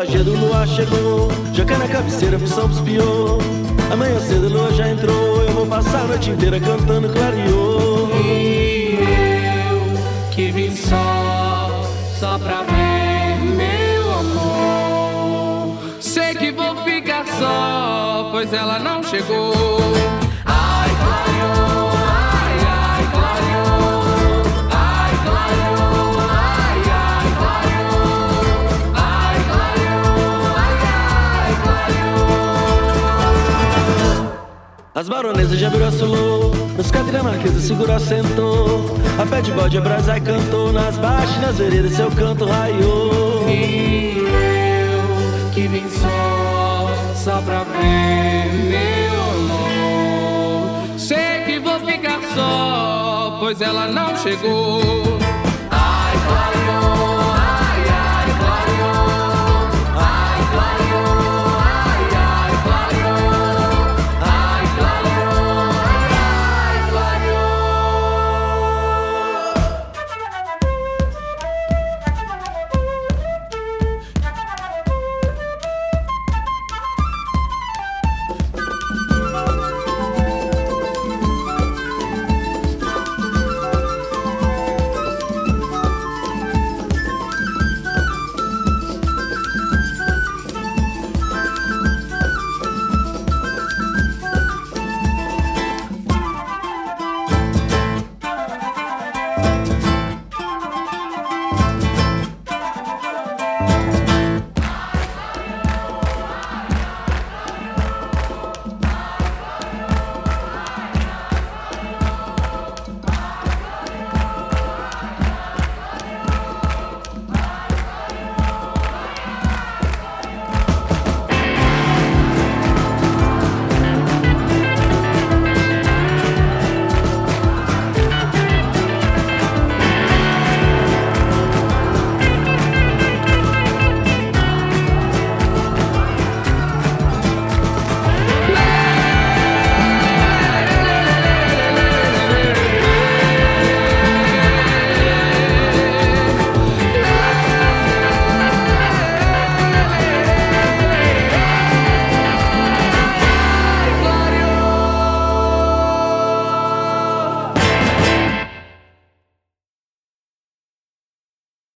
lajedo, lua chegou. Joguei na cabeceira, função pros pior. Amanhã cedo, lua já entrou. Eu vou passar a noite inteira cantando clareou. E eu que vim só pra ver meu amor. Sei que vou ficar só, pois ela não chegou. Ai, clareou, ai, ai, clareou. Ai, clareou, ai, ai, clareou. Ai, clareou, ai, ai, clareou. As baronesas já virou sulou. Nos Catrina Marquesa segurou, sentou. A pé de bode, a brasa e cantou. Nas baixas, nas veredas, seu canto raiou. E eu que vim só pra ver meu amor. Sei que vou ficar só, pois ela não chegou.